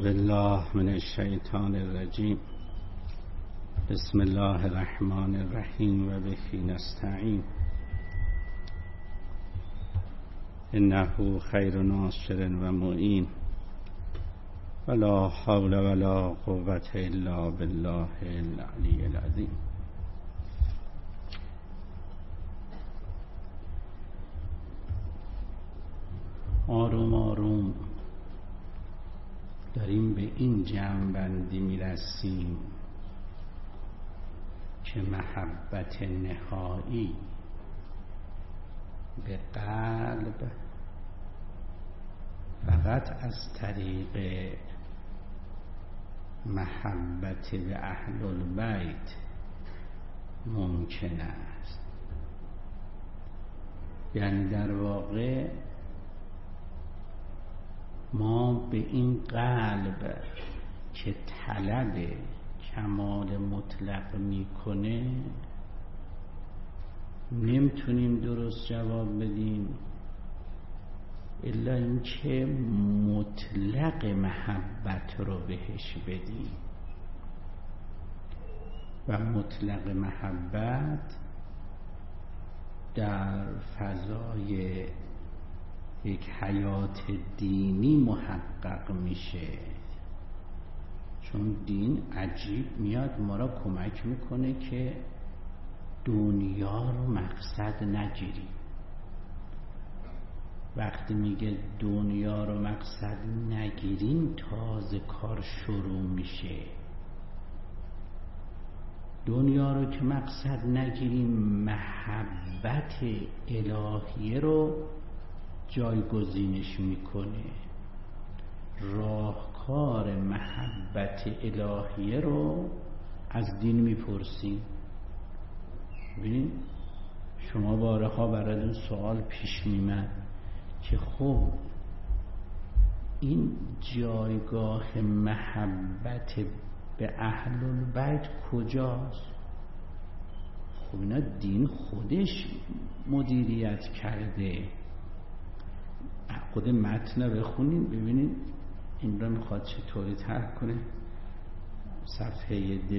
بالله من الشیطان الرجیم. بسم الله الرحمن الرحیم و به نستعین. انه خیر ناصر و معین ولا حول ولا قوة الا بالله العلی العظیم. آروم آروم داریم به این جمع‌بندی میرسیم که محبت نهایی به قلب فقط از طریق محبت به اهل البیت ممکن است. یعنی در واقع ما به این قلب که طلب کمال مطلق میکنه نمیتونیم درست جواب بدیم الا اینکه مطلق محبت رو بهش بدیم. و مطلق محبت در فضای یک حیات دینی محقق میشه، چون دین عجیب میاد ما را کمک میکنه که دنیا رو مقصد نگیریم. وقتی میگه دنیا رو مقصد نگیریم تازه کار شروع میشه. دنیا رو که مقصد نگیریم محبت الهیه رو جایگزینش میکنه. راهکار محبت الهیه رو از دین میپرسیم. ببین شما بارها براتون سوال پیش میمد که خب این جایگاه محبت به اهل البیت کجاست؟ خب اینا دین خودش مدیریت کرده. خود متن بخونین ببینین این را میخواد چطوری طرح کنه. صفحه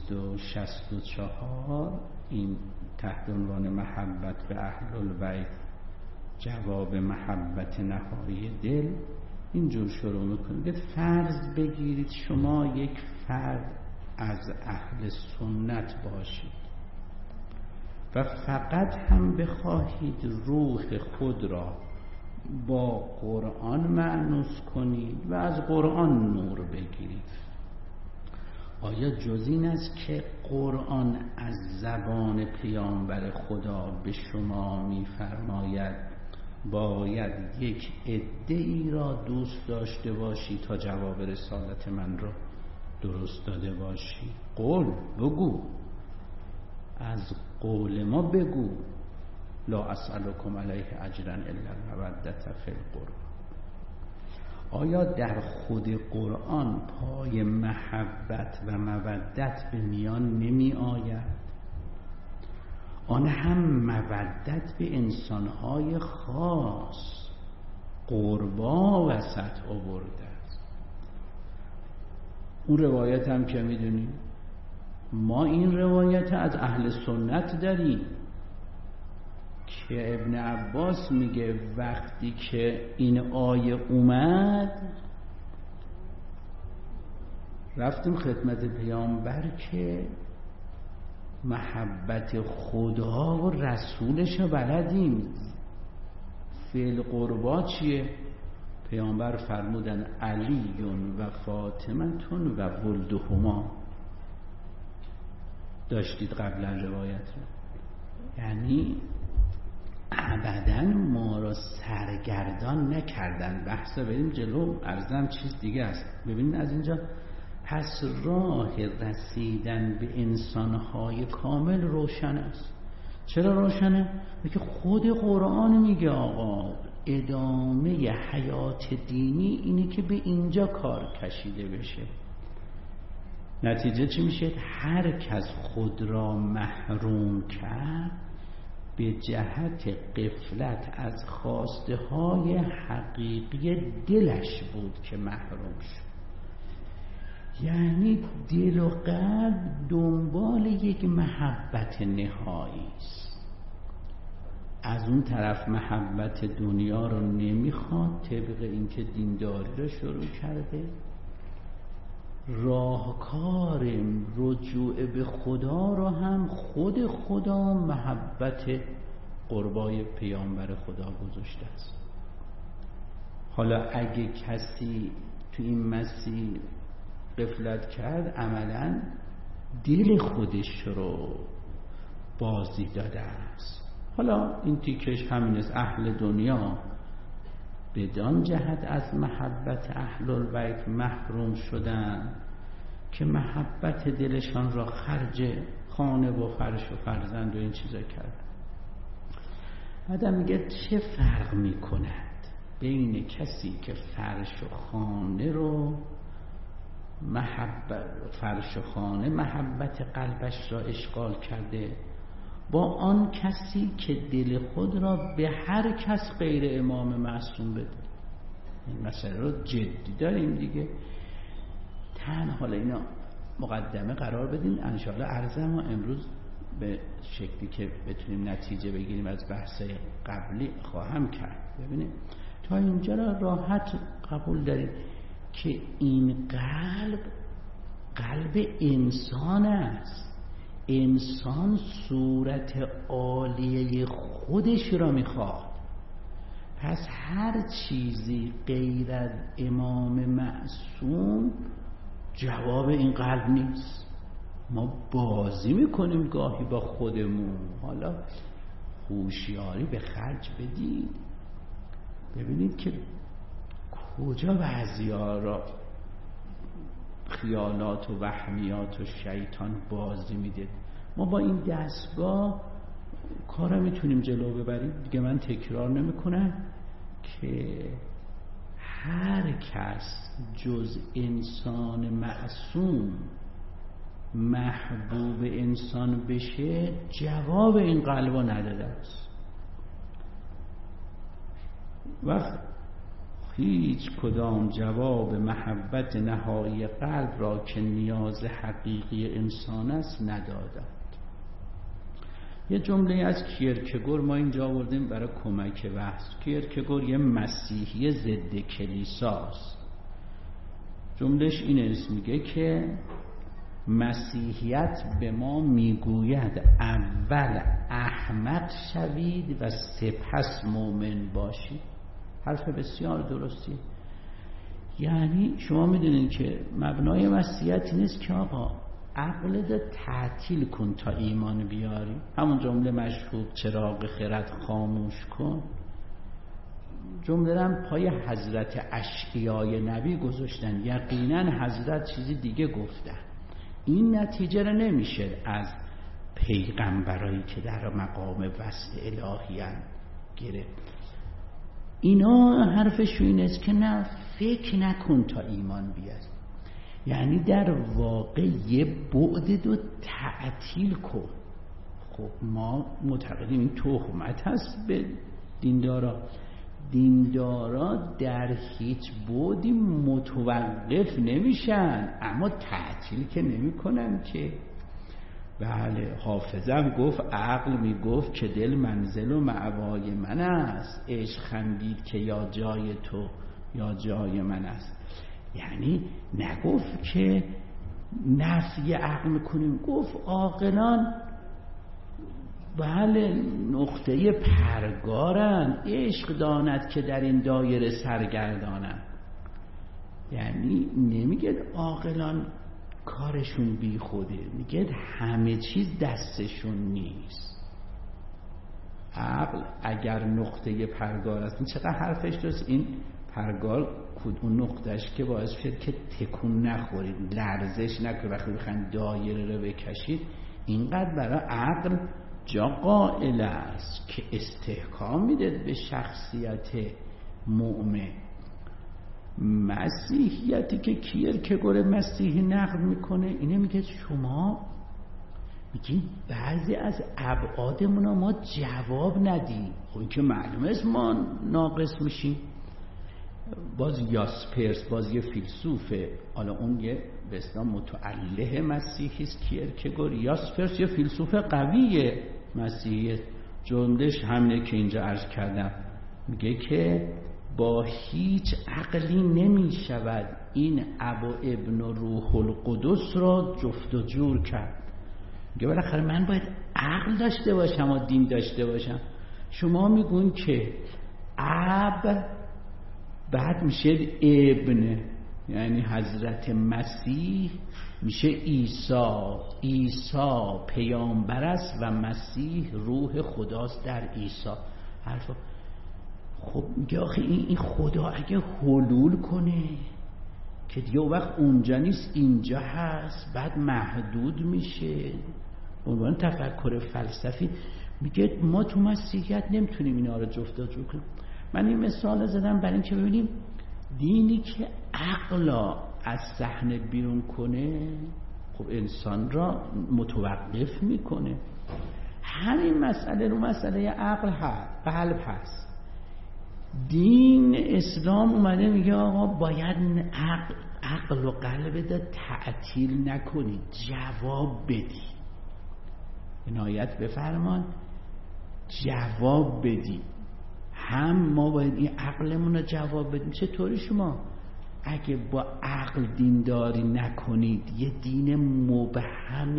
264 این تحت عنوان محبت به اهل البیت جواب محبت نهایی دل اینجور شروع میکنه. فرض بگیرید شما یک فرد از اهل سنت باشید و فقط هم بخواهید روح خود را با قرآن مأنوس کنید و از قرآن نور بگیرید. آیا جز این است که قرآن از زبان پیامبر خدا به شما می‌فرماید باید یک عده‌ای را دوست داشته باشی تا جواب رسالت من را درست داده باشی؟ قول بگو، از قول ما بگو لا اسألکم علیه اجرا الا المودة فی القربى. آیا در خود قرآن پای محبت و مودت به میان نمی آید؟ آن هم مودت به انسانهای خاص قربا وسط آورده است. اون روایت هم که میدونیم ما این روایت از اهل سنت داریم که ابن عباس میگه وقتی که این آیه اومد رفتیم خدمت پیامبر که محبت خدا و رسولش رو بلدیم، فعل قربا چیه؟ پیامبر فرمودن علی و فاطمه و ولدهما. داشتید قبلا روایت رو. یعنی ابداً ما را سرگردان نکردن. بحثا بریم جلو، عرضم چیز دیگه است. ببینید از اینجا پس راه رسیدن به انسانهای کامل روشن است. چرا روشنه؟ که خود قرآن میگه آقا ادامه حیات دینی اینه که به اینجا کار کشیده بشه. نتیجه چی میشه؟ هر کس خود را محروم کرد به جهت غفلت از خواسته های حقیقی دلش بود که محروم شد. یعنی دل و قلب دنبال یک محبت نهایی است. از اون طرف محبت دنیا رو نمیخواد، طبق اینکه دینداری رو شروع کرده. راهکار رجوع به خدا رو هم خود خدا محبت قربای پیامبر خدا گذاشته است. حالا اگه کسی تو این مسیر غفلت کرد، عملاً دل خودش رو بازی داده است. حالا این تیکش همین است. اهل دنیا بدان جهت از محبت اهل البیت محروم شدن که محبت دلشان را خرج خانه و فرش و فرزند و این چیزا کردن. آدم میگه چه فرق میکند بین کسی که فرش و خانه رو فرش و خانه محبت قلبش را اشغال کرده، با آن کسی که دل خود را به هر کس غیر امام معصوم بده. این مسئله رو جدی داریم دیگه. حالا اینا مقدمه قرار بدیم، انشاءالله عرضم امروز به شکلی که بتونیم نتیجه بگیریم از بحث قبلی خواهم کرد. ببینید تا اینجا را راحت قبول داریم که این قلب انسان است. انسان صورت عالیه خودش را میخواد. پس هر چیزی غیر از امام معصوم جواب این قلب نیست. ما بازی میکنیم گاهی با خودمون. حالا هوشیاری به خرج بدید، ببینید که کجا بعضی‌ها را خیالات و وهمیات و شیطان بازی میده. ما با این دستگاه کارا میتونیم جلو ببریم. دیگه من تکرار نمیکنم که هر کس جز انسان معصوم محبوب انسان بشه جواب این قلبا نداده است. وقت هیچ کدام جواب محبت نهایی قلب را که نیاز حقیقی انسان است ندادند. یه جمله از کیرکگور ما اینجا آوردیم برای کمک بحث. کیرکگور یه مسیحی ضد کلیساست. جملهش اینه، میگه که مسیحیت به ما میگوید اول احمق شوید و سپس مؤمن باشید. حرف بسیار درستی. یعنی شما میدونید که مبنای مسیحیت نیست که آقا عقلت تعطیل کن تا ایمان بیاری. همون جمله مشهور چراغ خرد خاموش کن، جمله هم پای حضرت اشعیای نبی گذاشتن. یقینا حضرت چیزی دیگه گفتن. این نتیجه رو نمیشه از پیغمبرایی که در مقام وصل الهیان گرفت. اینا حرفشون این است که نه، فکر نکن تا ایمان بیاری. یعنی در واقع یه بعد دو تعطیل کن. خب ما معتقدیم این تهمت هست به دیندارا. دیندارا در هیچ بعدی متوقف نمیشن، اما تعطیل که نمی کنن که. بله، حافظم گفت عقل میگفت که دل منزل و مأوای من است، عشق خندید که یا جای تو یا جای من است. یعنی نگفت که نفی عقل میکنیم، گفت عاقلان بله نقطه پرگارن، عشق داند که در این دایره سرگردانن. یعنی نمیگه عاقلان کارشون بی خوده، میگه همه چیز دستشون نیست. عقل اگر نقطه پرگار است، این چقدر حرفش درست. این پرگار اون نقطهش که باعث شد که تکون نخورید، لرزش نکنید وقتی بخواید دایره رو بکشید. اینقدر برای عقل جا قائل است که استحکام میده به شخصیت مؤمن. مسیحیتی که کیرکگور مسیحی نقد میکنه اینه، میگه شما میگین بعضی از ابعادمون ما جواب ندیم. خب این که معلومه است ما ناقص میشیم. باز یاسپرس باز یه فیلسوفه، حالا اون یه به اصطلاح متعله مسیحی است، کیرکگور. یاسپرس یه فیلسوف قوی مسیحی، جملهش همینه که اینجا عرض کردم، میگه که با هیچ عقلی نمی شود این اب و ابن و روح القدس را جفت و جور کرد. میگه بالاخره من باید عقل داشته باشم و دین داشته باشم. شما میگون که اب بعد میشه ابن، یعنی حضرت مسیح میشه عیسی پیامبر است و مسیح روح خداست در عیسی. حرفا خب میگه آخه این خدا اگه حلول کنه که دیگه وقت اونجا نیست اینجا هست، بعد محدود میشه. به عنوان تفکر فلسفی میگه ما تو مسیحیت نمیتونیم اینا رو جفت جور کنیم. من این مثال زدم برای اینکه ببینیم دینی که عقلا از صحنه بیرون کنه خب انسان را متوقف میکنه. همین مسئله رو مسئله عقل هست، قلب هست. دین اسلام اومده میگه آقا باید عقل و قلب دا تعطیل نکنی، جواب بدی. عنایت بفرمان، جواب بدی. هم ما باید این عقلمون رو جواب بدیم. چطوری شما اگه با عقل دینداری نکنید، یه دین مبهم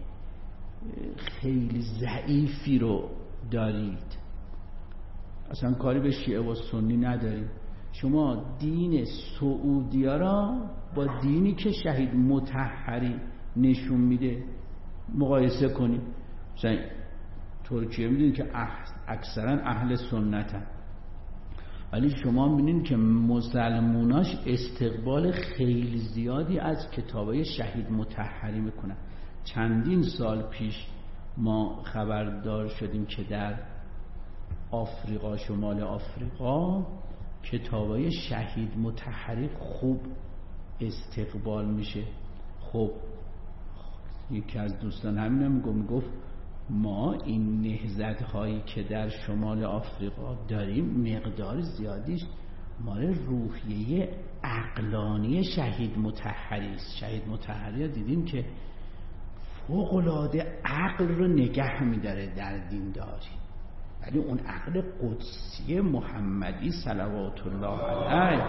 خیلی ضعیفی رو دارید، اصلا کاری به شیعه و سنی ندارید. شما دین سعودیا را با دینی که شهید مطهری نشون میده مقایسه کنید. مثلا ترکیه میدونید که اکثرا اهل سنتن، ولی شما میبینید که مسلموناش استقبال خیلی زیادی از کتابای شهید مطهری میکنن. چندین سال پیش ما خبردار شدیم که در آفریقا، شمال آفریقا، کتابای شهید مطهری خوب استقبال میشه. خب یکی از دوستان همینم میگفت ما این نهضت هایی که در شمال آفریقا داریم مقدار زیادیش مال روحیه عقلانی شهید مطهری است. شهید مطهری دیدیم که فوق‌العاده عقل رو نگه میداره در دینداری، ولی اون عقل قدسی محمدی صلوات الله علیه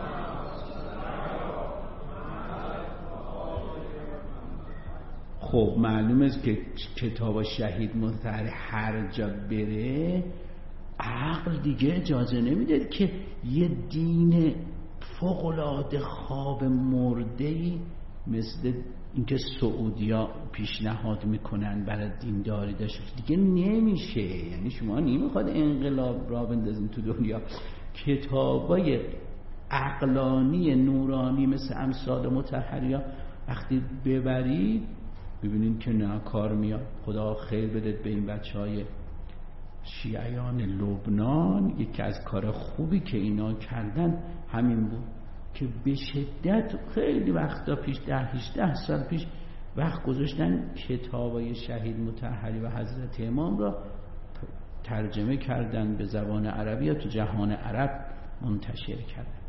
خب معلوم است که کتاب شهید مطهری هر جا بره عقل دیگه اجازه نمیده که یه دین فوق‌العاده خواب مرده‌ای مثل اینکه سعودیا پیشنهاد میکنن برای دینداری داشته دیگه نمیشه. یعنی شما نمیخواد انقلاب را بندازین تو دنیا. کتابای عقلانی نورانی مثل امثال مطهریا وقتی ببرید ببینید که نه کار میاد. خدا خیر بده به این بچهای شیعیان لبنان. یکی از کار خوبی که اینا کردن همین بود که به شدت خیلی وقتا پیش 10-18 سال پیش وقت گذاشتن کتابای شهید مطهری و حضرت امام را ترجمه کردن به زبان عربی یا تو جهان عرب منتشر کردن.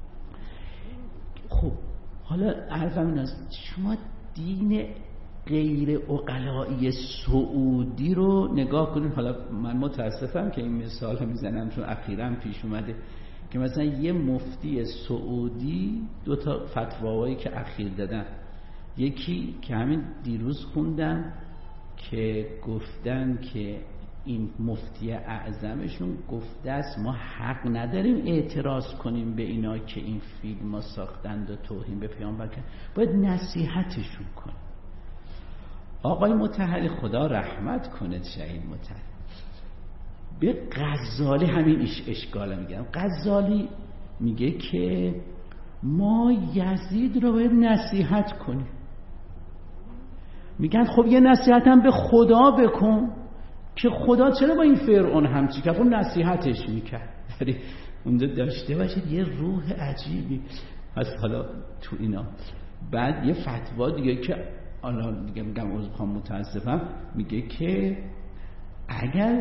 خب حالا عرضم این است، شما دین غیر عقلایی سعودی رو نگاه کنید. حالا من متاسفم که این مثال میزنم چون اخیراً پیش اومده که مثلا یه مفتی سعودی 2 فتواهایی که اخیر دادن، یکی که همین دیروز خوندم که گفتن که این مفتی اعظمشون گفته است ما حق نداریم اعتراض کنیم به اینا که این فیلم ها ساختند و توهین به پیامبر کردن، باید نصیحتشون کنیم. آقای مطهری خدا رحمت کنه، شهید مطهری به غزالی همین اشکال میگم. غزالی میگه که ما یزید رو باید نصیحت کنیم. میگن خب یه نصیحت هم به خدا بکن که خدا چرا با این فرعون همچی که خب نصیحتش میکرد. یعنی اونجا داشته باشید یه روح عجیبی از حالا تو اینا. بعد یه فتوا دیگه که حالا دیگه میگم عذر میخوام متاسفم، میگه که اگر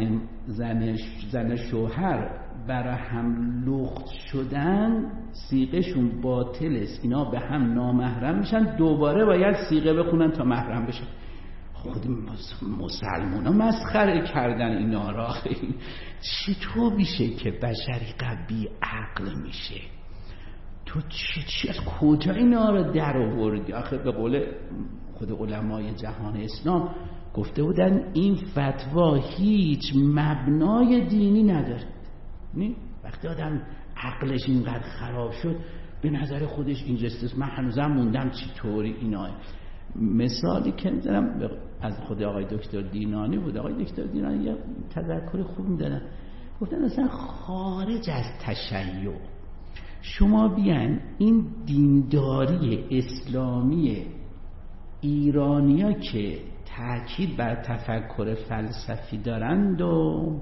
زن شوهر برای هم لخت شدن صیغه‌شون باطل است، اینا به هم نامحرم میشن، دوباره باید صیغه بخونن تا محرم بشن. خود مسلمونا مسخره کردن اینا را. چطور میشه که بشری قوی عقل میشه؟ تو چی از کجا اینا رو در آوردی؟ آخه به قول خود علمای جهان اسلام گفته بودن این فتوا هیچ مبنای دینی نداره. وقتی آدم عقلش اینقدر خراب شد به نظر خودش این جستست. من هنوزم موندم چطوری اینا. مثالی که میزنم از خود آقای دکتر دینانی بود. آقای دکتر دینانی یه تذکر خوب میدادن، گفتن اصلا خارج از تشیع شما بیان این دینداری اسلامی ایرانیا که تأکید بر تفکر فلسفی دارند و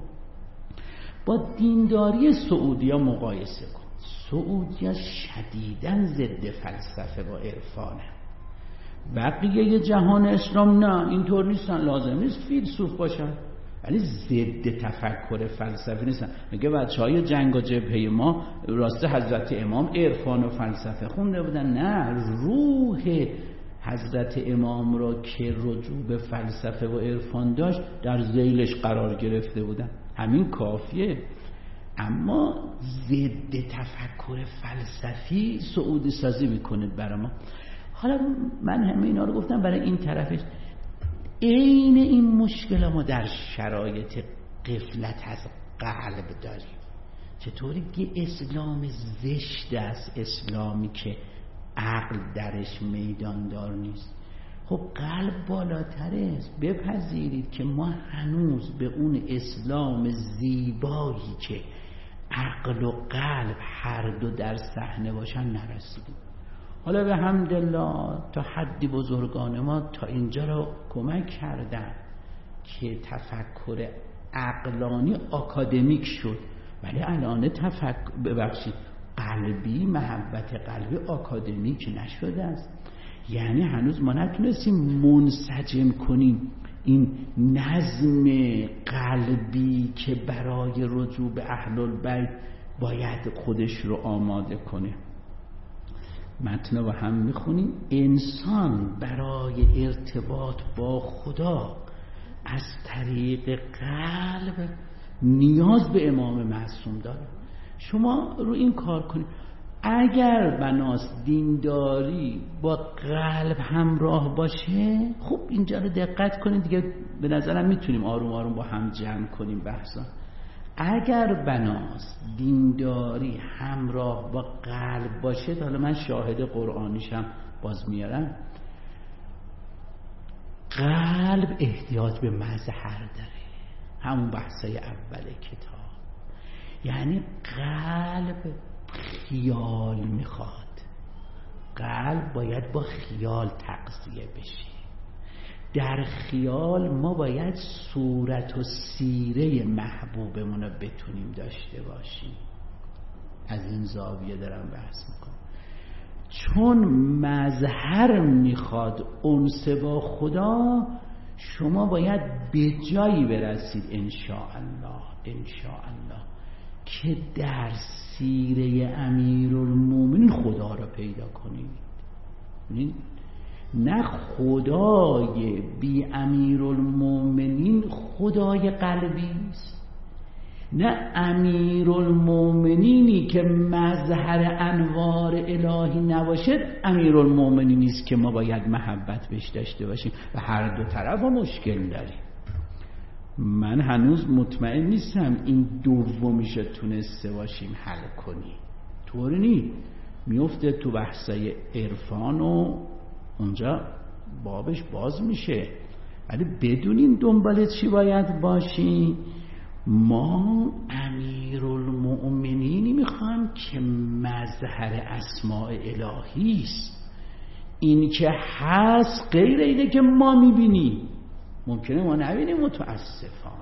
با دینداری سعودیا مقایسه کن. سعودیا شدیداً ضد فلسفه و عرفانه. بقیه جهان اسلام نه، اینطور نیستن، لازم نیست فیلسوف باشن، ولی ضد تفکر فلسفی نیستن. میگه بچهای جنگ و جبهه ما راسته حضرت امام عرفان و فلسفه خونده بودن؟ نه، روح حضرت امام را که رجوع به فلسفه و عرفان داشت در ذیلش قرار گرفته بودن، همین کافیه. اما ضد تفکر فلسفی سعودی سازی میکنه برای ما. حالا من همه اینا رو گفتم برای این طرفش. عین این مشکل ما در شرایط غفلت از قلب داریم. چطوری که اسلام زشت است، اسلامی که عقل درش میداندار نیست. خب قلب بالاتر است. بپذیرید که ما هنوز به اون اسلام زیبایی که عقل و قلب هر دو در صحنه باشن نرسیدیم. حالا به حمدالله تا حدی بزرگان ما تا اینجا رو کمک کردن که تفکر عقلانی آکادمیک شد، ولی الان قلبی، محبت قلبی آکادمیک نشده است. یعنی هنوز ما نتونستیم منسجم کنیم این نظم قلبی که برای رجوع به اهل البیت باید خودش رو آماده کنه. متن با هم میخونیم. انسان برای ارتباط با خدا از طریق قلب نیاز به امام معصوم داره. شما رو این کار کنید. اگر بناست دینداری با قلب همراه باشه، خب اینجا رو دقت کنید دیگه، به نظرم میتونیم آروم آروم با هم جمع کنیم بحثا. اگر بناست دینداری همراه با قلب باشه، حالا من شاهد قرآنیشم باز میارم، قلب احتیاج به مظهر داره، همون بحثای اول کتاب. یعنی قلب خیال میخواد، قلب باید با خیال تغذیه بشه. در خیال ما باید صورت و سیره محبوبمون رو بتونیم داشته باشیم. از این زاویه دارم بحث میکنم. چون مظهر میخواد انس با خدا، شما باید به جایی برسید انشاءالله که در سیره امیرالمومنین خدا رو پیدا کنید. نه خدای بی امیرالمومنین خدای قلبی است، نه امیرالمومنینی که مظهر انوار الهی نباشد امیرالمومنینی است که ما باید محبت بهش داشته باشیم. و هر دو طرف مشکل داریم. من هنوز مطمئن نیستم این دومیش تونسته باشیم حل کنیم. طوری نیست، میفته تو بحثای عرفان و اونجا بابش باز میشه، ولی بدونیم دنبال چی باید باشیم. ما امیرالمؤمنینی میخوایم که مظهر اسماء الهی است. این که هست غیر اینه که ما میبینیم، ممکنه ما نبینیم متاسفانه.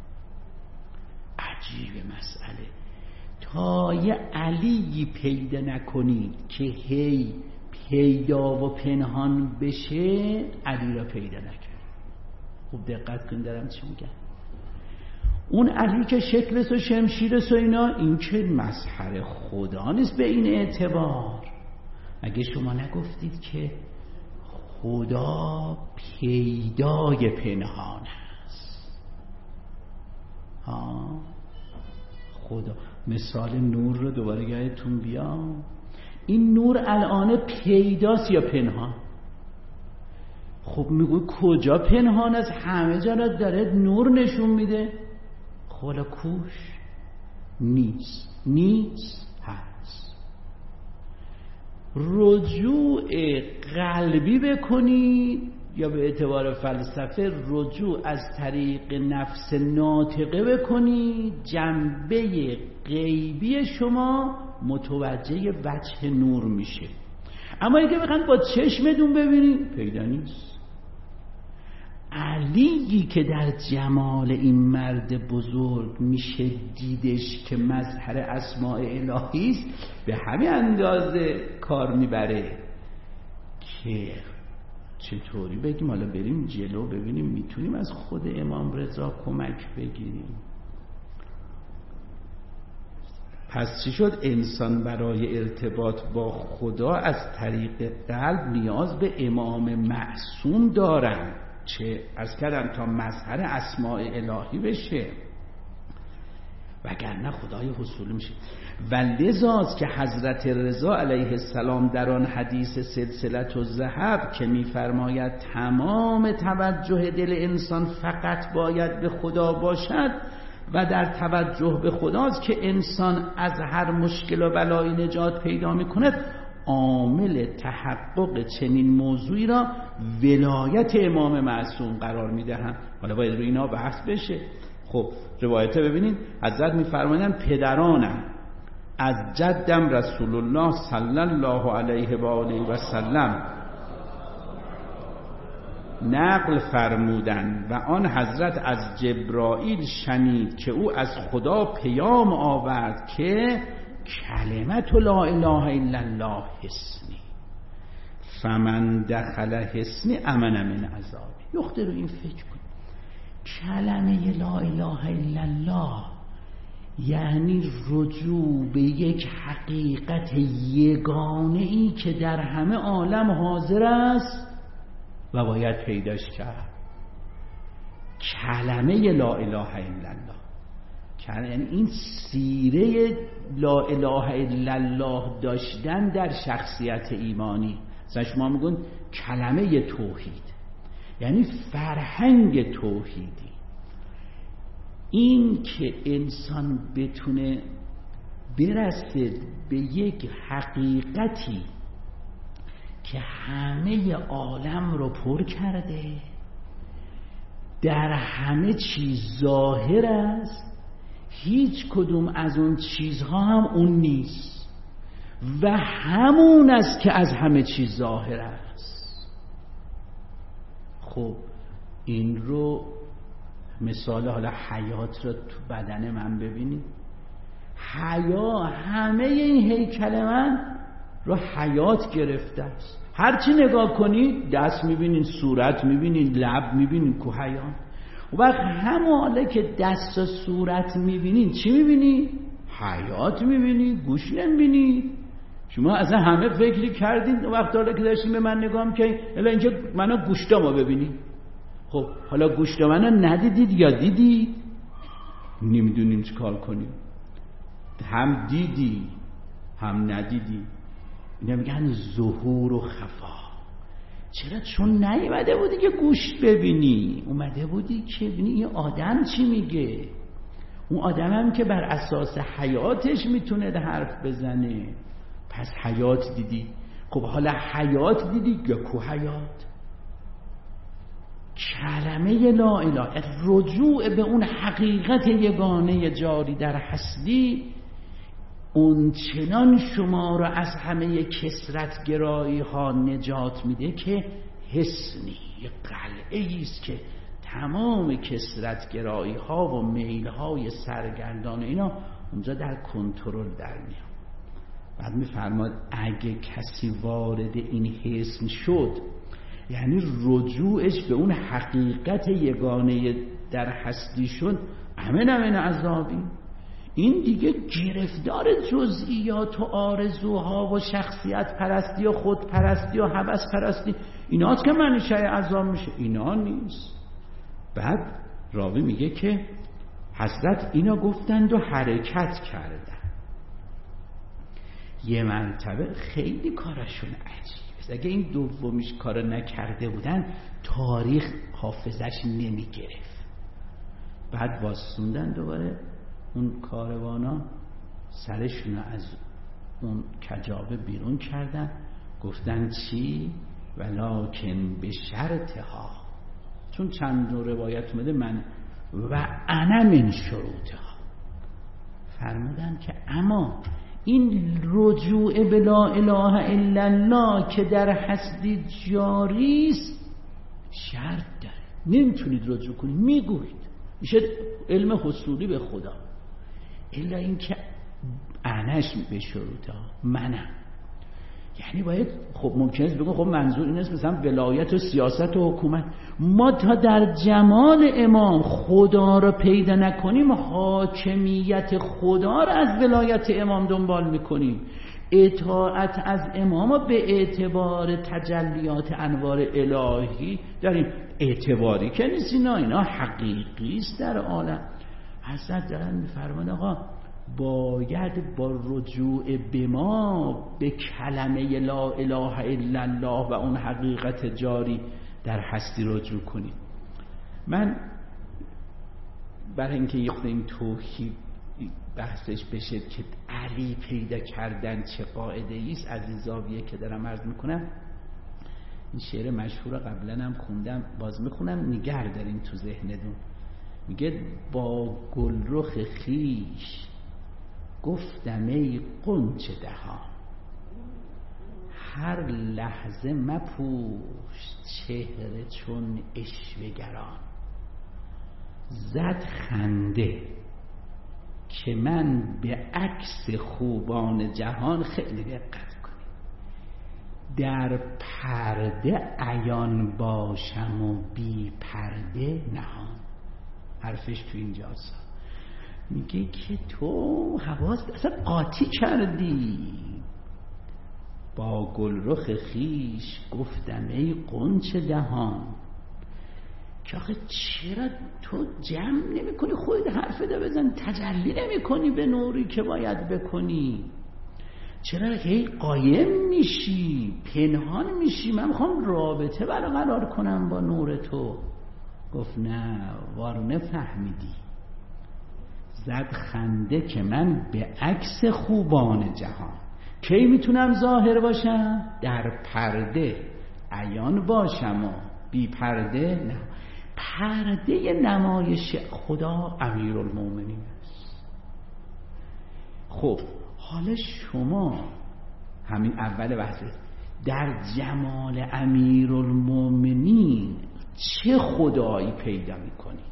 عجیب مسئله. تا یه علی پیدا نکنید که هی پیدا و پنهان بشه، علی را پیدا نکرد. خوب دقت کن دارم چی میگم. اون علی که شکلس و شمشیرس و اینا، این که مظهر خدا نیست به این اعتبار. مگه شما نگفتید که خدا پیدای پنهان است؟ خدا مثال نور رو دوباره یادتون بیا. این نور الان پیداست یا پنهان؟ خب میگوی کجا پنهان است؟ همه جا را داره نور نشون میده. خب کوش نیست هست. رجوع قلبی بکنید یا به اعتبار فلسفه رجوع از طریق نفس ناطقه بکنید، جنبه غیبی شما متوجه وجه نور میشه. اما اگه بخواید با چشمتون ببینید پیدا نیست. علیی که در جمال این مرد بزرگ میشه دیدش که مظهر اسماء الهی است، به همین اندازه کار میبره که چطوری بگیم حالا بریم جلو ببینیم میتونیم از خود امام رضا کمک بگیریم. پس چی شد؟ انسان برای ارتباط با خدا از طریق قلب نیاز به امام معصوم دارن، چه از کردن تا مظهر اسماء الهی بشه، وگرنه خدای حصول میشه. و لذاست که حضرت رضا علیه السلام در آن حدیث سلسلة الذهب که میفرماید تمام توجه دل انسان فقط باید به خدا باشد و در توجه به خداست که انسان از هر مشکل و بلایی نجات پیدا میکند، عامل تحقق چنین موضوعی را ولایت امام معصوم قرار میدهند. حالا باید روی اینا بحث بشه. خب روایت ببینید، حضرت میفرمایند پدرانم از جدم رسول الله صلی الله علیه و آله و سلم نقل فرمودند و آن حضرت از جبرائیل شنید که او از خدا پیام آورد که کلمت لا اله الا الله حصنی فمن دخل حصنی امن من عذابی. یخته رو این فکر کن، کلمه لا اله الا الله یعنی رجوع به یک حقیقت یگانه ای که در همه عالم حاضر است و باید پیداش کرد. کلمه لا اله الا الله یعنی این سیره لا اله الا الله داشتن در شخصیت ایمانی. مثلا شما میگن کلمه توحید یعنی فرهنگ توحیدی. این که انسان بتونه برسه به یک حقیقتی که همه عالم رو پر کرده، در همه چیز ظاهر است، هیچ کدوم از اون چیزها هم اون نیست و همون است که از همه چیز ظاهر است. خب این رو مثال حالا حیات رو تو بدن من ببینید. همه این هیکل من رو حیات گرفته است. هرچی نگاه کنید دست میبینید، صورت میبینید، لب میبینید که حیات. و وقت هماله که دست و صورت میبینید چی میبینید؟ حیات میبینید، گوش نمیبینید. شما اصلا همه فکری کردید وقت حالا که داشتیم به من نگاه میکنید الا اینجا منو گوشتامو ببینید. خب حالا گوشت منو ندیدید یا دیدید؟ نمیدونیم چه کار کنیم. هم دیدی هم ندیدی. اینا میگن ظهور و خفا. چرا؟ چون نیومده بودی که گوشت ببینی، اومده بودی که ببینی این آدم چی میگه. اون آدم هم که بر اساس حیاتش میتونه حرف بزنه. پس حیات دیدی. خب حالا حیات دیدی یا کو حیات؟ کلمه لا اله، رجوع به اون حقیقت یگانه جاری در هستی، اون چنان شما را از همه کثرت گرایی ها نجات میده که حسنی، یک قلعه‌ای است که تمام کثرت گرایی ها و میل های سرگردان اینا اونجا در کنترل در میاد. بعد میفرماد اگه کسی وارد این حسن شد، یعنی رجوعش به اون حقیقت یگانه در هستی شد، امن عذابی. این دیگه گرفتار جزئیات و آرزوها و شخصیت پرستی و خود پرستی و هوس پرستی ایناست که منشأ عذاب میشه، اینا نیست. بعد راوی میگه که حضرت اینا گفتند و حرکت کردن. یه مرتبه خیلی کارشون عجیبه، اگه این دومیش کار نکرده بودن تاریخ حافظش نمیگرفت. بعد واسوندن دوباره اون کاروانا، سرشون از اون کجاوه بیرون کردن، گفتن چی؟ ولکن به شرطها، چون چند روایت اومده من و انا من شروطها، فرمودن که اما این رجوع به لا اله الا الله که در هستی جاری است شرط داره، نمیتونید رجوع کنید، میگوید میشه علم حصولی به خدا، الا اینکه انش به شروطها منم. یعنی باید خب ممکنه بگم خب منظور این است مثلا ولایت و سیاست و حکومت، ما تا در جمال امام خدا رو پیدا نکنیم حاکمیت خدا رو از ولایت امام دنبال میکنیم. اطاعت از امام به اعتبار تجلیات انوار الهی داریم، اعتباری که نیست، اینا حقیقی است در عالم. حضرت دارن میفرمان آقا باید با رجوع به ما به کلمه لا اله الا الله و اون حقیقت جاری در هستی رجوع کنید. من برای اینکه این توحید بحثش بشه که علی پیدا کردن چه قاعده ایست، از این زاویه که دارم عرض میکنم، این شعر مشهور قبلا هم خوندم باز میخونم، نگه دارین تو ذهنتون. میگه با گلرخ خیش گفتم ای غنچه دهان، هر لحظه مپوش چهره چون عشوه‌گران. زد خنده که من به عکس خوبان جهان، خیلی دقت کنید، در پرده عیان باشم و بی پرده نهان. حرفش تو اینجاست، میگه که تو حواست اصلا قاطی کردی. با گلرخ خیش گفتم ای غنچه دهان، که آخه چرا تو جمع نمی کنی خودت حرف ده بزن، تجلی نمی کنی به نوری که باید بکنی، چرا هی قایم میشی پنهان میشی؟ من میخوام رابطه برقرار کنم با نور تو. گفت نه وارونه فهمیدی. زد خنده که من به عکس خوبان جهان کی میتونم ظاهر باشم؟ در پرده عیان باشم و بی پرده نه. پرده نمایش خدا امیرالمومنین است. خب حالا شما همین اول بحث در جمال امیرالمومنین چه خدایی پیدا میکنی؟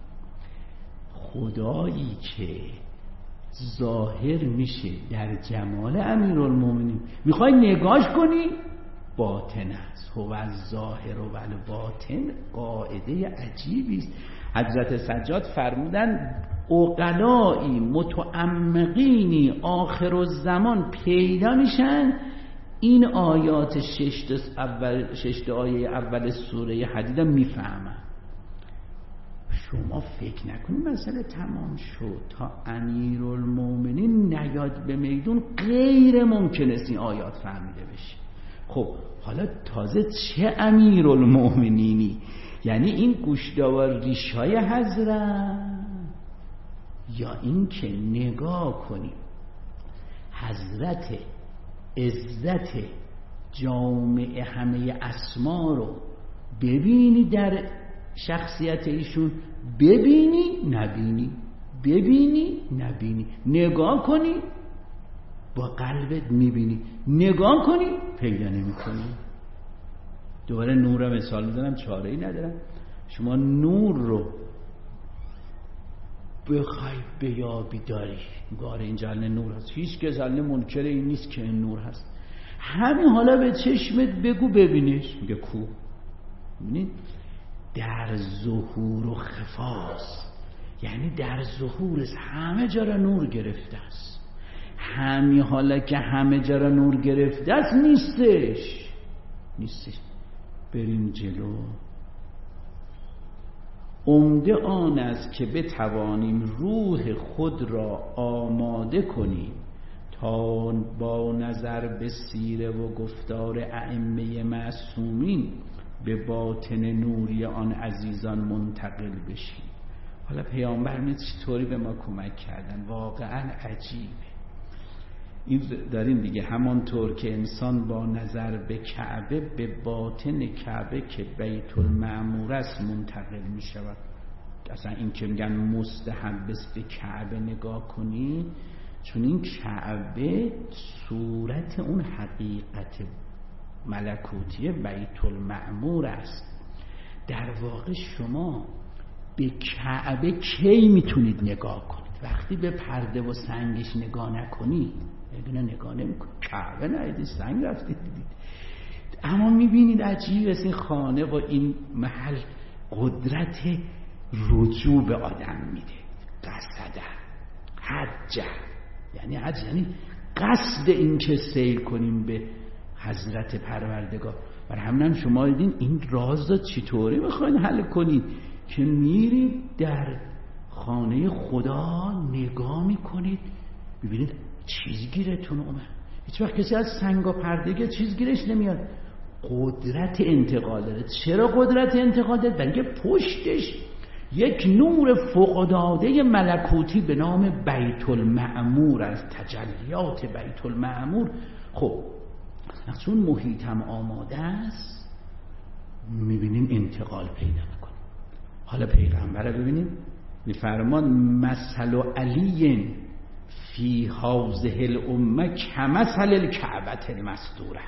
خدایی که ظاهر میشه در جمال امیرالمومنین، میخوای نگاش کنی باطن است. هو الظاهر و الباطن قاعده عجیبی است. حضرت سجاد فرمودن عقلایی متعمقینی آخر الزمان پیدا میشن، این آیات شش آیه اول سوره حدید میفهمن. شما فکر نکنید مسئله تمام شد، تا امیرالمومنین نیاد به میدون غیر ممکن است این آیات فهمیده بشه. خب حالا تازه چه امیرالمومنینی؟ یعنی این گوشتاور ریش‌های حضرت، یا این که نگاه کنیم حضرت عزت جامع همه اسما رو ببینی در شخصیت ایشون، ببینی نبینی، ببینی نبینی، نگاه کنی با قلبت میبینی، نگاه کنی پیدا نمی کنی. دوباره نور رو مثال میزنم، چاره ای ندارم. شما نور رو بخوای بیابی داری، گاره این جلنه نور هست، هیچ که جلنه منکر این نیست که این نور هست. همین حالا به چشمت بگو ببینش، میگه کو. ببینید در ظهور و خفاست یعنی در ظهور همه جا را نور گرفته است. همین حالا که همه جا را نور گرفته است نیستش. بریم جلو. عمده آن است که بتوانیم روح خود را آماده کنیم تا با نظر به سیره و گفتار ائمه معصومین به باطن نوری آن عزیزان منتقل بشیم. حالا پیامبر چطوری به ما کمک کردن؟ واقعا عجیبه. این داریم دیگه، همانطور که انسان با نظر به کعبه به باطن کعبه که بیت المعمور است منتقل می شود. اصلا این که میگن مستحب است به کعبه نگاه کنی، چون این کعبه صورت اون حقیقت ملکوتی بیت المعمور است. در واقع شما به کعبه کی میتونید نگاه کنید؟ وقتی به پرده و سنگش نگاه نکنید. نگاه نمیکنید، کعبه ندیدید، سنگ رفتید دیدید. اما میبینید عجیب است این خانه و این محل قدرت رجوع به آدم میده. قصده حج یعنی قصد این که سیر کنیم به حضرت پروردگار. برای همین شما دیدین این راز رو چطوری میخواین حل کنید که میرید در خانه خدا نگاه میکنید ببینید چیز گیرتون اومد. هیچ وقت کسی از سنگ و پرده چیز گیرش نمیاد. قدرت انتقال داره. چرا قدرت انتقال داره؟ بلکه پشتش یک نور فوق‌العاده ملکوتی به نام بیت المعمور از تجلیات بیت المعمور. خب چون محیطم آماده است میبینیم انتقال پیدا میکنه. حالا پیغمبر رو ببینیم میفرمان مثل علی فی حوضه الامه کمثل الکعبة المستوره.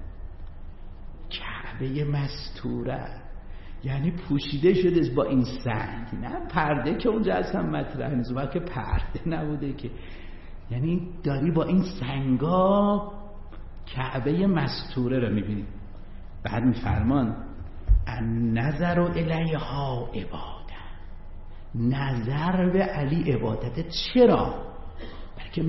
کعبه مستوره یعنی پوشیده شده با این سنگ، نه پرده که اونجا اصلا مطرح نیست، وقتی که پرده نبوده که، یعنی داری با این سنگا کعبه مستوره رو میبینی. بعد میفرمان النظر الیها عباده. نظر به علی عبادت. چرا؟ بلکه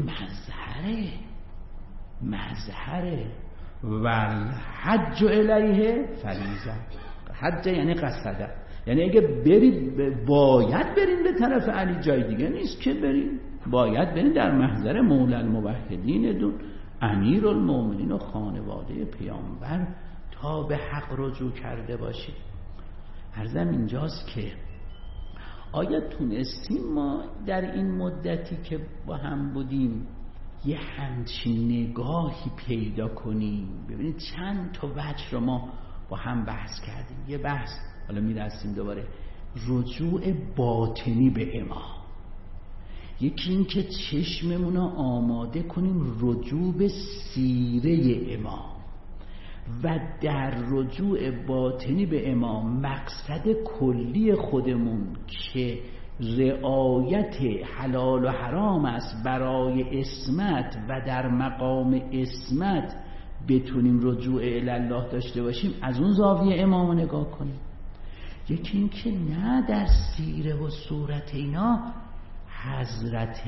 مظهره و حج الیه فریضه. حج یعنی قصده، یعنی اگه برید باید برین به طرف علی، جای دیگه نیست که برین، باید برین در محضر مولا الموحدین دون امیر المؤمنین و خانواده پیامبر تا به حق رجوع کرده باشید. عرضم اینجاست که آیا تونستیم ما در این مدتی که با هم بودیم یه همچین نگاهی پیدا کنیم؟ ببینید چند تا وجه رو ما با هم بحث کردیم. یه بحث حالا میرسیم دوباره رجوع باطنی به امام. یکی این که چشممون رو آماده کنیم رجوع به سیره امام، و در رجوع باطنی به امام مقصد کلی خودمون که رعایت حلال و حرام است برای عصمت و در مقام عصمت بتونیم رجوع الله داشته باشیم، از اون زاویه امام نگاه کنیم. یکی این که نه در سیره و صورت اینا حضرت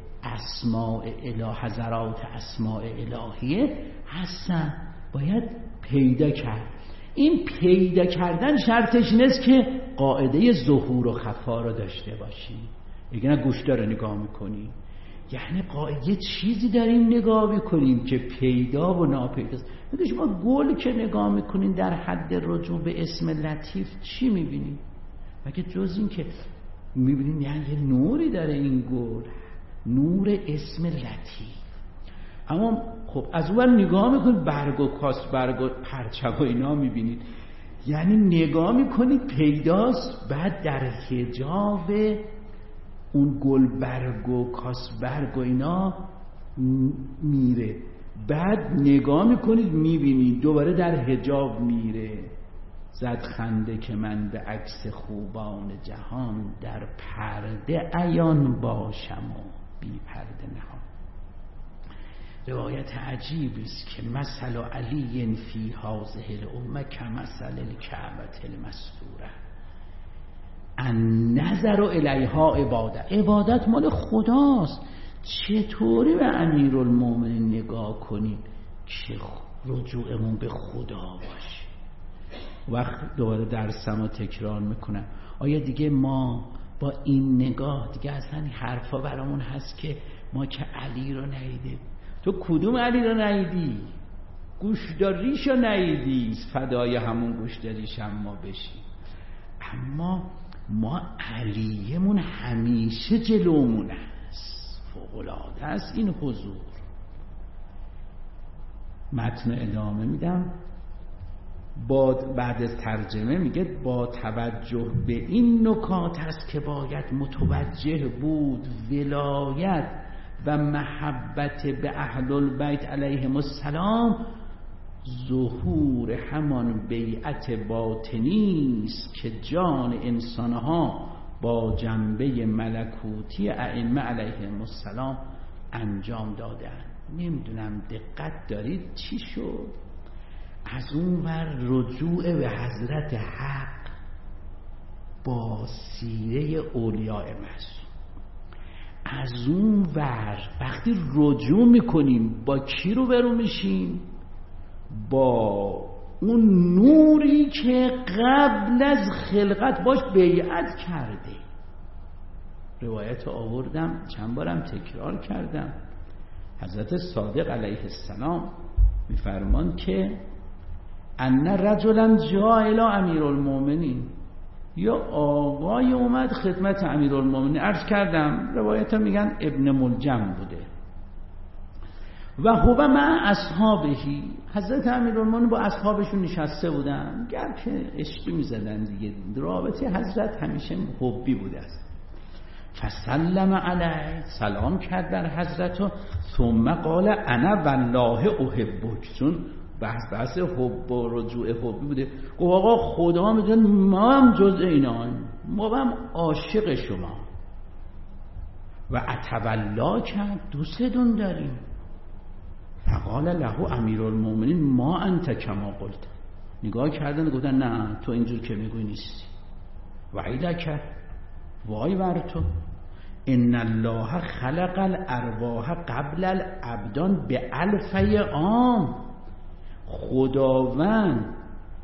حضرات اسماء الهیه هستن، باید پیدا کرد. این پیدا کردن شرطش نیست که قاعده ظهور و خفا رو داشته باشی. اگه نه گوشتا رو نگاه میکنی، یعنی یه چیزی داریم نگاه میکنیم که پیدا و ناپیداست. اگه شما گل که نگاه میکنین در حد رجوع به اسم لطیف چی میبینین؟ مگه جز این که میبینین یعنی یه نوری داره این گل، نور اسم لطیف. اما خب از اون نگاه میکنید برگ و کاس برگ و پرچم و اینا میبینید، یعنی نگاه میکنید پیداست، بعد در حجاب اون گل برگ و کاس برگ و اینا میره، بعد نگاه میکنید میبینید دوباره در حجاب میره. زد خنده که من به عکس خوبان جهان در پرده عیان باشم و بی پرده نهان. روایت عجیبی است که مثل علی فی هذه الامه کمثل الکعبة المستوره. النظر الیها عبادت مال خداست. چطوری به امیرالمومنین نگاه کنیم که رجوعمون به خدا باشه؟ وقت دوباره درسمو تکرار میکنم. آیا دیگه ما با این نگاه دیگه اصلا حرفا برامون هست که ما که علی رو ندیدیم؟ تو کدوم علی رو ندیدی؟ گوشداریش رو ندیدی؟ فدای همون گوشداریش هم ما بشیم. اما ما علیمون همیشه جلومون هست. فوق‌العاده است این حضور. متن ادامه میدم. بعد از ترجمه میگه با توجه به این نکات است که باید متوجه بود ولایت و محبت به اهل البیت علیهم السلام ظهور همان بیعت باطنی است که جان انسانها با جنبه ملکوتی ائمه علیهم السلام انجام دادند. نمیدونم دقت دارید چی شد؟ از اون ور رجوع به حضرت حق با سیره اولیاء معصوم، از اون ور وقتی رجوع میکنیم با کی رو برو میشیم؟ با اون نوری که قبل از خلقت باش بیعت کرده. روایت آوردم چند بارم تکرار کردم. حضرت صادق علیه السلام میفرمان که ان رجلا جاء الی امیرالمومنین، یا آقای اومد خدمت امیرالمومنین. عرض کردم روایت میگن ابن ملجم بوده و هو مع اصحابهی. حضرت امیرالمومنین با اصحابشون نشسته بودن، گر که عشقی میزدن دیگه، رابطه حضرت همیشه حبی بوده است. فسلم علیه، سلام کرد بر حضرت و ثم قال انا والله احبک. چون بحث حب و رجوع حبی بوده، گفت آقا خدا میدونه ما هم جز اینا، ما هم عاشق شما. و اتولا کرد، دوستتون داریم. فقال له امیرالمومنین ما انت کما قلت. نگاه کردن گفتن نه تو اینجور که میگوی نیستی. ویلک، وای بر تو، ان الله خلق الارواح قبل الابدان بألفی عام. خداوند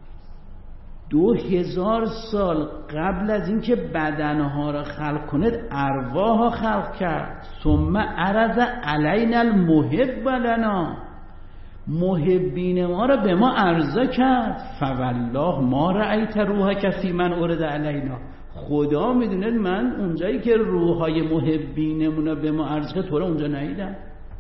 2000 سال قبل از اینکه بدنها را خلق کند ارواح ها خلق کرد. ثم عرض علینا المحب لنا، محبین ما را به ما عرضه کرد. فوالله ما رأیت روحک فی من اورد علینا. خدا میدونه من اونجایی که روحای محبینمون را به ما عرضه کرد تو را اونجا ندیدم.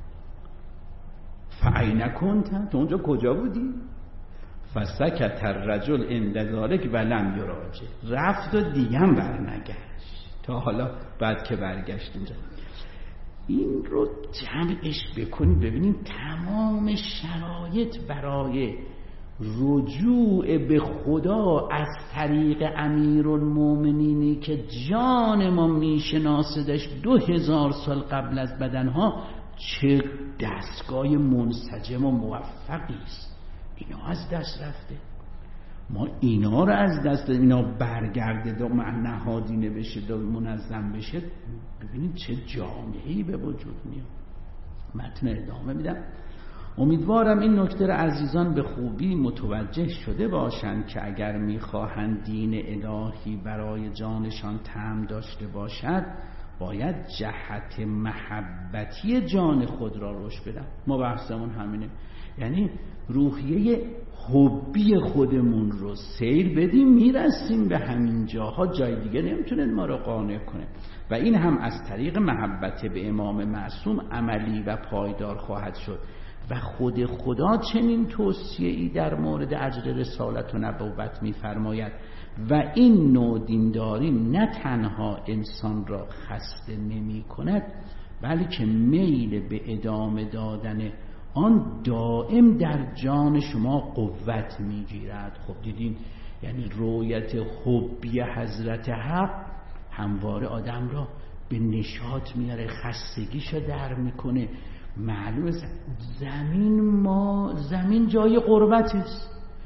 فأین کنت، تو اونجا کجا بودی؟ فسکت الرجل عند ذلک ولم یراجع. رفت و دیگه هم برنگشت تا حالا بعد که برگشت اونجا. این رو جمعش بکنید ببینید تمام شرایط برای رجوع به خدا از طریق امیرالمومنینی که جان ما میشناسدش 2000 سال قبل از بدنها چه دستگاه منسجم و موفقی است. اینا از دست رفته، ما اینا رو از دست، اینا برگرده و نهادینه بشه و منظم بشه. ببینید چه جامعه‌ای به وجود میاد. متن ادامه میدم. امیدوارم این نکته را عزیزان به خوبی متوجه شده باشند که اگر میخواهند دین الهی برای جانشان طعم داشته باشد باید جهت محبتی جان خود را رشد بدن. ما بحثمون همینه، یعنی روحیه حبی خودمون رو سیر بدیم، میرسیم به همین جاها، جای دیگه نمیتونه ما رو قانع کنه. و این هم از طریق محبت به امام معصوم عملی و پایدار خواهد شد. و خود خدا چنین توصیه‌ای در مورد اجر رسالت و نبوت می‌فرماید و این نوع دینداری نه تنها انسان را خسته نمی‌کند بلکه میل به ادامه دادن آن دائم در جان شما قوت می‌گیرد. خب دیدین یعنی رویت حبی حضرت حق همواره آدم را به نشاط میاره، خستگیشو در میکنه. معلومه زمین جای قربت است.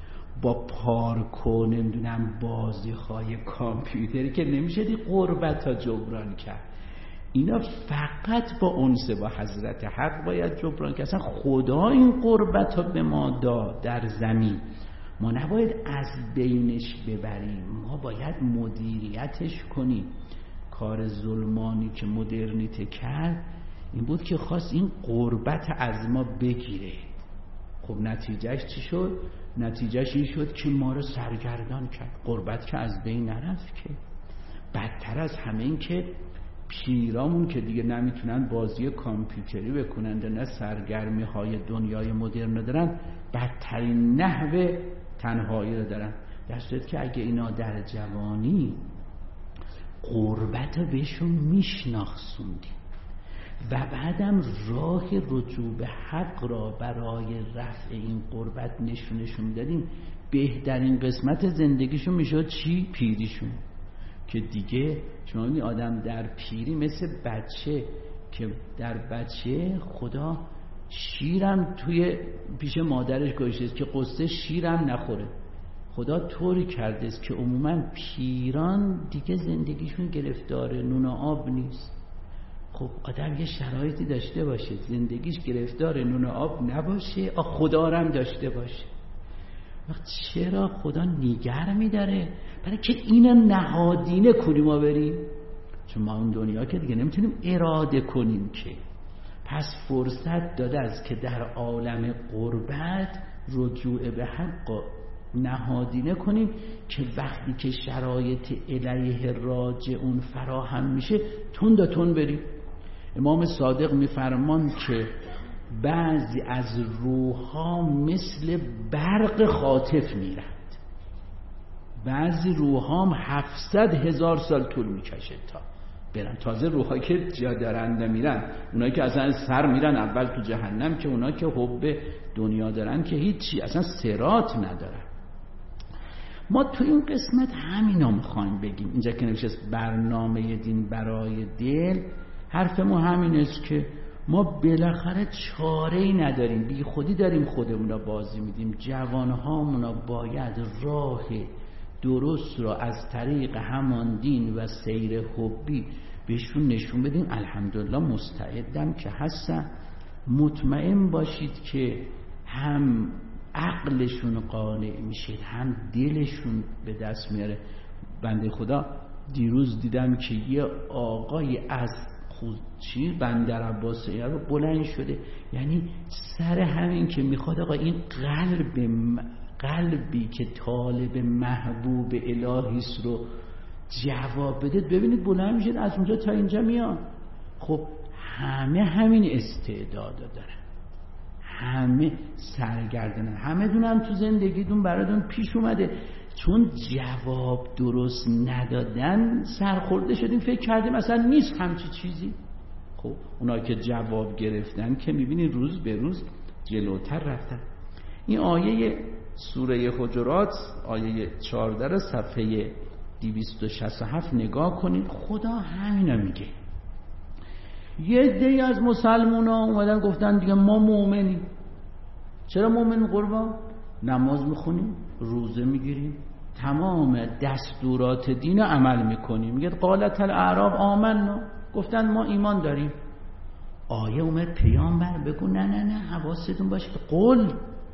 با پارک و نمیدونم بازی‌های کامپیوتری که نمیشه دی قربت ها جبران کرد. اینا فقط با انس با حضرت حق باید جبران کرد. اصلا خدا این قربت ها به ما داد در زمین، ما نباید از بینش ببریم، ما باید مدیریتش کنیم. کار ظلمانی که مدرنیته کرد این بود که خواست این قربت از ما بگیره. خب نتیجهش چی شد؟ نتیجهش این شد که ما رو سرگردان کرد. قربت که از بین نرفت که. بدتر از همه این که پیرامون که دیگه نمیتونن بازی کامپیوتری بکنند، نه سرگرمی های دنیای مدرن دارن، بدترین نحو تنهایی رو دارن. در صورت که اگه اینا در جوانی قربت رو بهشون میشناخسوندیم و بعدم راه رجوع به حق را برای رفع این قربت نشونشون دادیم، بهترین قسمت زندگیشون میشد چی؟ پیریشون. که دیگه شما این آدم در پیری مثل بچه که در بچه خدا شیرم توی پیش مادرش گذاشته که قصه شیرم نخوره. خدا طوری کرده است که عموما پیران دیگه زندگیشون گرفتار نون و آب نیست. خب آدم یه شرایطی داشته باشه زندگیش گرفتار نون و آب نباشه، خدا رو هم داشته باشه. وقت چرا خدا نیگر می‌داره؟ برای که اینو نهادینه کنیم ما بریم، چون ما اون دنیا که دیگه نمیتونیم اراده کنیم که. پس فرصت داده است که در عالم قربت رجوع به حق نهادینه کنیم که وقتی که شرایط الیه راجعون فراهم میشه تند بریم. امام صادق میفرمان که بعضی از روح‌ها مثل برق خاطف میرند، بعضی روح‌ها هم 700,000 سال طول میکشه تا برن. تازه روح‌ها که جا دارند میرن، اونایی که اصلا سر میرن اول تو جهنم، که اونایی که حب دنیا دارن که هیچی، اصلا صراط ندارن. ما تو این قسمت همینا میخوایم بگیم. اینجا که نوشته برنامه دین برای دل، حرف ما همین است که ما بالاخره چاره‌ای نداریم، بی خودی داریم خودمون را بازی میدیم. جوانهامون باید راه درست را از طریق همان دین و سیر حبی بهشون نشون بدیم. الحمدلله مستعدم که هستن. مطمئن باشید که هم عقلشون قانع میشه، هم دلشون به دست میاره. بنده خدا دیروز دیدم که یه آقای از خودچی بندر عباس رو بلند شده، یعنی سر همین که میخواد آقا این قلبی که طالب محبوب الهیست رو جواب بده، ببینید بلند میشه از اونجا تا اینجا میاد. خب همه همین استعداد دارن، همه سرگردنن، همه دونم تو زندگیتون براتون پیش اومده، چون جواب درست ندادن سرخورده شدیم، فکر کردیم مثلا نیست همچی چیزی. خب اونایی که جواب گرفتن که میبینید روز به روز جلوتر رفتن. این آیه سوره حجرات آیه 14 صفحه 267 نگاه کنید. خدا همینا میگه. یه عده‌ای از مسلمونا اومدن گفتن دیگه ما مؤمنیم. چرا مؤمن قربان؟ نماز میخونیم، روزه میگیریم، تمام دستورات دین رو عمل میکنیم. میگه قالت الاعراب آمنا، گفتن ما ایمان داریم. آیه اومد پیامبر بگو نه حواستون باشه، قل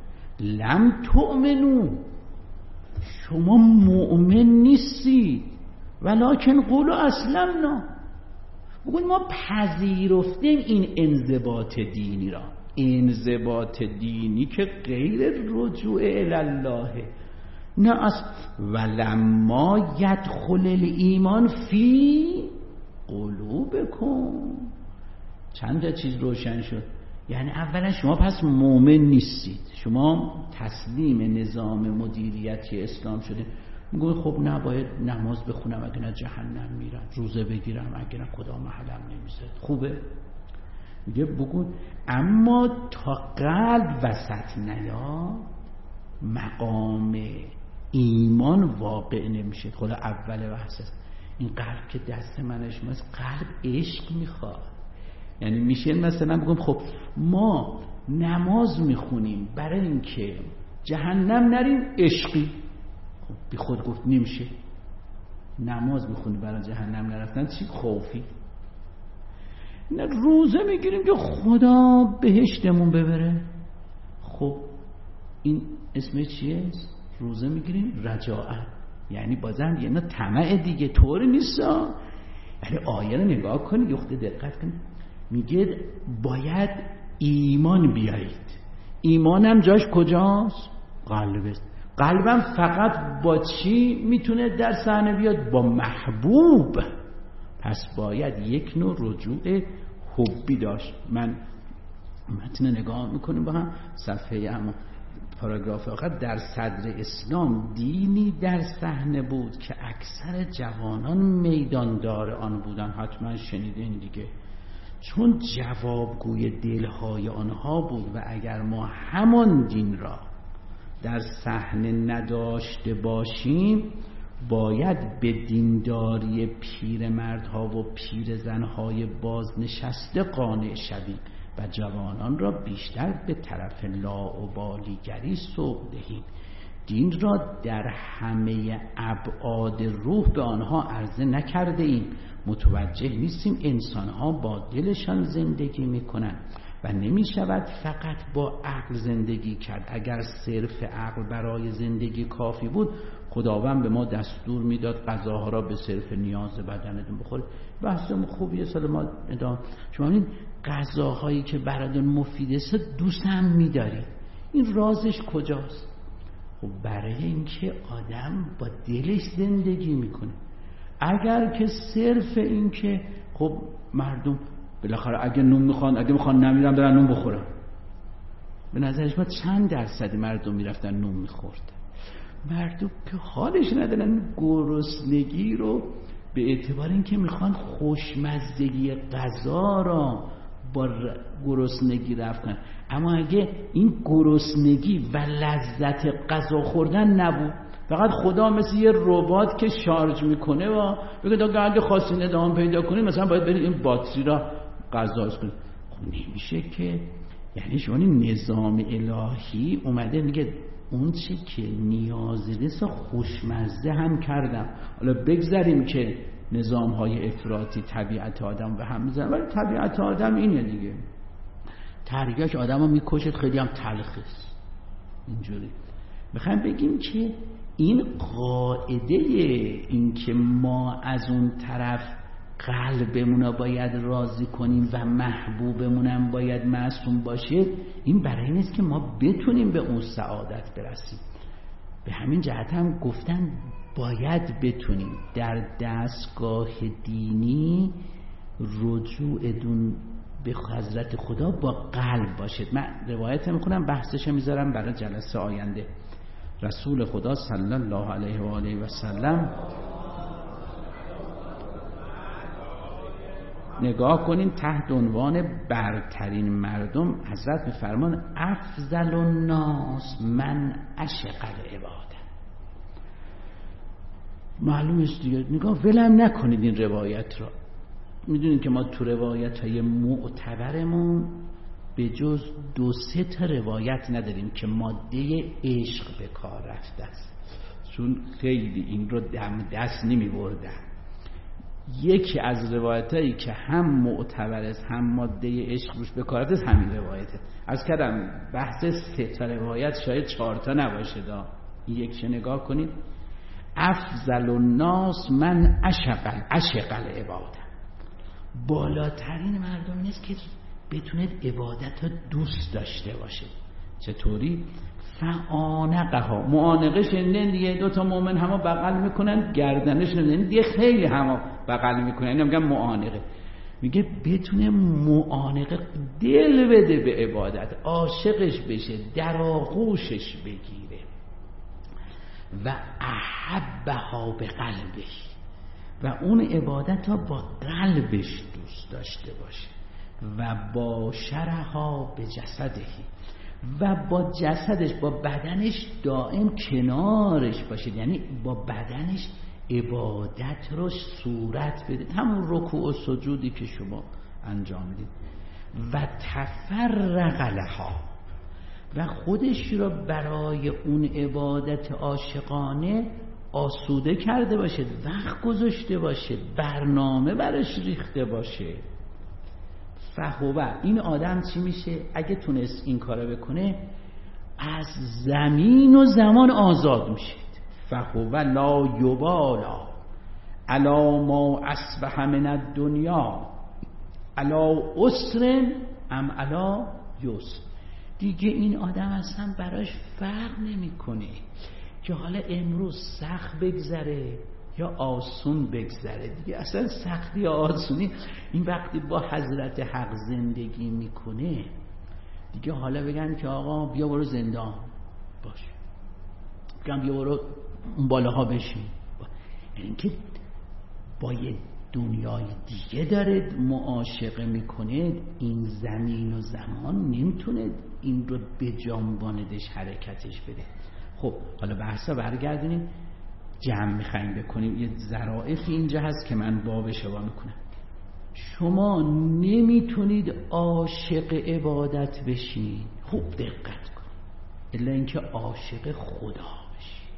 لم تؤمنو، شما مؤمن نیستید، ولکن قولوا اسلمنا، بگوید ما پذیرفتیم این انضباط دینی را. انضباط دینی که غیر رجوع الله، نه از ولما یدخل الایمان فی قلوبکم. چند تا چیز روشن شد. یعنی اولا شما پس مؤمن نیستید، شما تسلیم نظام مدیریتی اسلام شده. میگه خب نباید نماز بخونم اگه نه جهنم میرم، روزه بگیرم اگه نه خدا محلم نمیذاره. خوبه؟ میگه بگو اما تا قلب وسط نیا مقام ایمان واقع نمیشه. خدا اول بحث است. این قلب که دست من شماست، قلب عشق میخواد. یعنی میشه مثلا بگم خب ما نماز میخونیم برای اینکه جهنم نریم عشقی. خب بی خود گفت نمیشه. نماز میخونی برای جهنم نرفتن چی خوفی؟ نه روزه میگیریم که خدا بهشتمون ببره. خب این اسمش چیه؟ روزه میگیریم رجاء، یعنی بازم یه نه طمع دیگه، طوری نیست. یعنی آیه رو نگاه کنید، یخته دقت کنید، میگه باید ایمان بیارید. ایمانم جاش کجاست؟ قلبست. قلبم فقط با چی میتونه در صحنه بیاد؟ با محبوب. پس باید یک نوع رجوع حبی داشت. من متن نگاه میکنیم با هم، صفحه اما پاراگراف آخر، در صدر اسلام دینی در صحنه بود که اکثر جوانان میداندار آن بودن. حتما شنیدین دیگه، چون جوابگوی دلهای آنها بود. و اگر ما همان دین را در صحنه نداشته باشیم، باید به دینداری پیرمردها و پیرزنهای بازنشسته قانع شویم و جوانان را بیشتر به طرف لاابالیگری سوق دهیم. دین را در همه ابعاد روح به آنها عرضه نکرده ایم. متوجه نیستیم انسانها با دلشان زندگی میکنند و نمی شود فقط با عقل زندگی کرد. اگر صرف عقل برای زندگی کافی بود، خداوند به ما دستور میداد غذاها را به صرف نیاز بدنتون بخورید. بحثم خوبیه، سال ما ادامه. شما این غذاهایی که براتون مفیده است دوست هم میدارید، این رازش کجاست؟ خب برای اینکه آدم با دلش زندگی میکنه. اگر که صرف این که خب مردم بالاخره اگه نون میخوان، اگه میخوان نمیرن برن نون بخورن، به نظرش ما چند درصدی مردم میرفتن نون میخوردن؟ مردم که حالش ندارن گرسنگی رو به اعتبار اینکه میخوان خوشمزگی غذا را با گرسنگی رفع کنن. اما اگه این گرسنگی و لذت غذا خوردن نبود، فقط خدا مثل یه ربات که شارژ میکنه و بگه اگه خواستین ادامه پیدا کنید مثلا باید برید این باتری را غذاش کنید. خب نمیشه که. یعنی شما نظام الهی اومده میگه اون چی که نیاز نیست خوشمزه هم کردم. حالا بگذاریم که نظام های افراطی طبیعت آدم به هم میزنن، ولی طبیعت آدم اینه دیگه، ترگاش آدم رو میکشد، خیلی هم تلخیست. اینجوری میخوایم بگیم که این قاعده این که ما از اون طرف قلبمون رو باید راضی کنیم و محبوبمونم باید معصوم باشه، این برای نیست که ما بتونیم به اون سعادت برسیم. به همین جهت هم گفتن باید بتونیم در دستگاه دینی رجوعتون به حضرت خدا با قلب باشید. من روایت میخونم، بحثش میذارم برای جلسه آینده. رسول خدا صلی الله علیه و آله و سلم، نگاه کنین تحت عنوان برترین مردم حضرت میفرمان افضل الناس من عشق العباده. معلوم است دیگه، نگاه ولم نکنید این روایت را. میدونید که ما تو روایت های معتبرمون به جز 2-3 تا روایت نداریم که ماده عشق به کار رفته است، چون خیلی این رو دم دست نمی بردن. یکی از روایتایی که هم معتبر است هم ماده عشق روش به کار است همین روایته. از کردم بحث 3 تا روایت شاید 4 تا نباشه. این یکش نگاه کنید، افضل الناس من عشق العباده. بالاترین مردم نیست که بتونید عبادت رو دوست داشته باشه. چطوری؟ فعانقها، معانقه شنیدن دیگه، 2 تا مؤمن همه بغل میکنن گردنش نمیدن دیگه، خیلی همه بغل میکنن، اینو میگن معانقه. میگه بتونه معانقه دل بده به عبادت، عاشقش بشه، در آغوشش بگیره. و احبها به قلبه، و اون عبادت ها با قلبش دوست داشته باشه. و با شرها به جسده، و با جسدش، با بدنش دائم کنارش باشه، یعنی با بدنش عبادت رو صورت بده، همون رکوع و سجودی که شما انجام میدید. و تفرق لها، و خودش را برای اون عبادت عاشقانه آسوده کرده باشه، وقت گذاشته باشه، برنامه براش ریخته باشه. فهو این آدم چی میشه؟ اگه تونست این کارو بکنه از زمین و زمان آزاد میشه. فهو لا یبالا علی ما اصبح من الدنیا علی عسر ام علی یسر. دیگه این آدم اصلا براش فرق نمیکنه که حالا امروز سخت بگذره یا آسون بگذره. دیگه اصلا سختی یا آسونی، این وقتی با حضرت حق زندگی میکنه دیگه حالا بگن که آقا بیا برو زندان باشه، بگن بیا برو اون بالاها بشین، یعنی که با یه دنیای دیگه داره معاشقه میکنه. این زمین و زمان نمیتونه این رو به جنباندش حرکتش بده. خب حالا بحثا برگردونیم، جمع میخواییم بکنیم. یه ظرافی اینجا هست که من بابش وا میکنم. شما نمیتونید عاشق عبادت بشین، خوب دقت کنید، الا اینکه عاشق خدا بشید.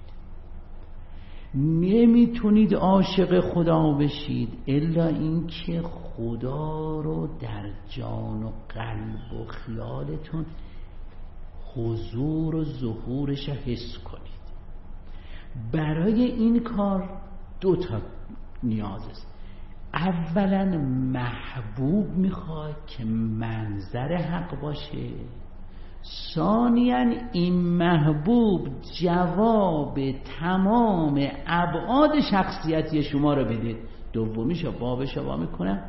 نمیتونید عاشق خدا بشید الا اینکه خدا رو در جان و قلب و خیالتون حضور و ظهورش حس کنید. برای این کار دو تا نیاز است. اولا محبوب میخواد که منظر حق باشه، ثانیاً این محبوب جواب تمام ابعاد شخصیتی شما رو بده. دومیشو بابش وا میکنم.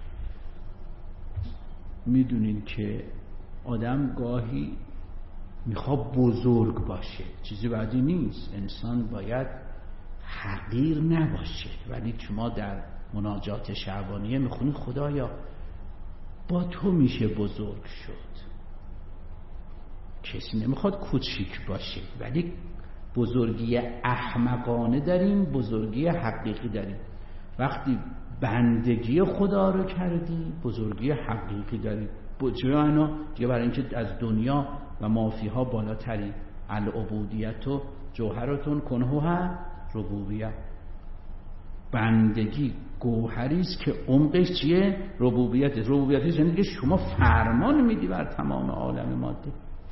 میدونین که آدم گاهی میخواد بزرگ باشه، چیزی بعدی نیست، انسان باید حقیر نباشه. ولی شما در مناجات شعبانیه میخونید خدایا با تو میشه بزرگ شد. کسی نمیخواد کوچیک باشه، ولی بزرگی احمقانه داریم، بزرگی حقیقی داریم. وقتی بندگی خدا رو کردی بزرگی حقیقی داریم. دیگه برای اینکه از دنیا و مافیها بالاتری. العبودیت و جوهرتون کنهوها ربوبیت. بندگی گوهری است که عمقش چیه؟ ربوبیت. ربوبیت یعنی که شما فرمان میدی بر تمام عالم ماده.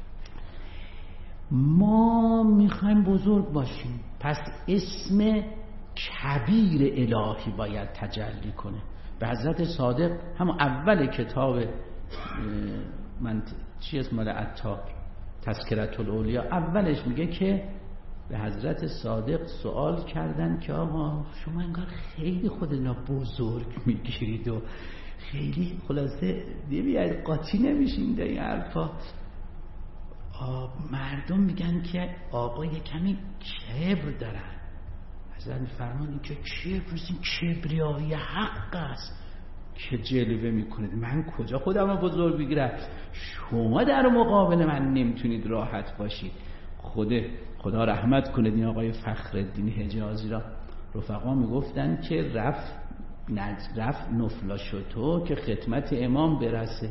ما میخوایم بزرگ باشیم، پس اسم کبیر الهی باید تجلی کنه. به حضرت صادق همون اول کتاب من چی اسم مال عطار تذکرة الاولیا اولش میگه که به حضرت صادق سوال کردن که آقا شما انگار خیلی خودتون بزرگ میگیرید و خیلی خلاصه نمیاد قاطی نمیشین در این حرفا. مردم میگن که آقا یه کمی کبر دارن. حضرت میفرمایند که کبر این کبریایی حق است که جلوه میکنید. من کجا خودم رو بزرگ بگیرم؟ شما در مقابل من نمیتونید راحت باشید. خدا رحمت کنه این آقای فخرالدین حجازی را رفقا میگفتن که رفت نفلاشتو که خدمت امام برسه.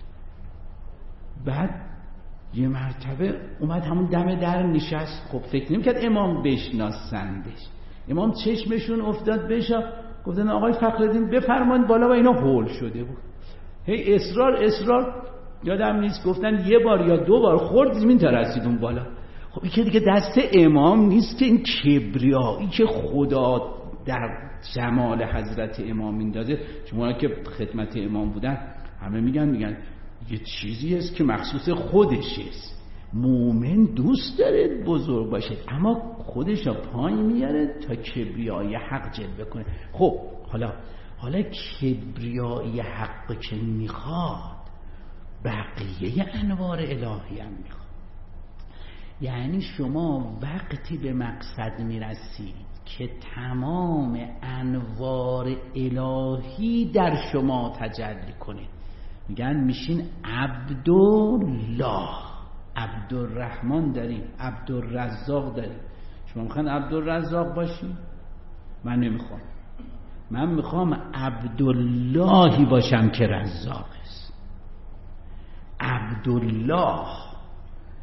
بعد یه مرتبه اومد همون دم در نشست. خب فکر نمی‌کرد امام بشناسندش. امام چشمشون افتاد بهش، گفتن آقای فخرالدین بفرمایید بالا. و اینا هول شده بود. هی اصرار یادم نیست گفتن یه بار یا دو بار خورد زمین تا رسید اون بالا. خب این که دیگه دست امام نیست که این کبریایی که خدا در جمال حضرت امام میندازه. شما که خدمت امام بودن همه میگن یه چیزی است که مخصوص خودش است. مومن دوست داره بزرگ باشه اما خودش رو پای میاره تا کبریای حق جلوه کنه. خب حالا کبریای حق که میخواد بقیه انوار الهی هم میخواد. یعنی شما وقتی به مقصد میرسید که تمام انوار الهی در شما تجلی کنه، میگن میشین عبدالله. عبدالرحمن داریم، عبدالرزاق داریم. شما میخواین عبدالرزاق باشی؟ من نمیخوام. من میخوام عبداللهی باشم که رزاق است. عبدالله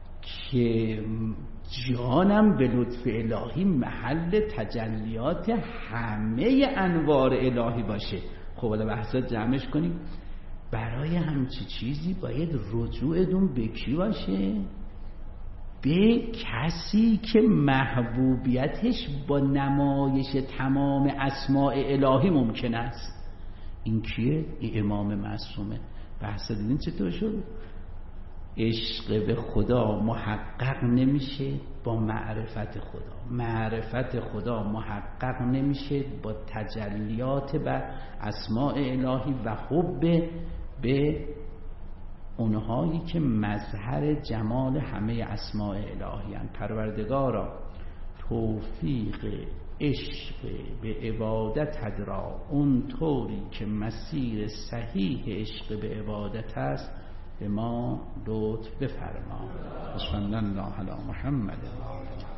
که جانم به لطف الهی محل تجلیات همه انوار الهی باشه. خب حالا بحثات جمعش کنیم. برای همچی چیزی باید رجوعتون به کی باشه؟ به کسی که محبوبیتش با نمایش تمام اسماء الهی ممکن است. این کیه؟ این امام معصومه. بحث دیدین چطور شد؟ عشق به خدا محقق نمیشه با معرفت خدا، معرفت خدا محقق نمیشه با تجلیات بر اسماء الهی و حب به اونهایی که مظهر جمال همه اسماء الهی هستند. پروردگارا توفیق عشق به عبادت را اون طوری که مسیر صحیح عشق به عبادت است به ما لطف بفرما. صلی الله علی محمد.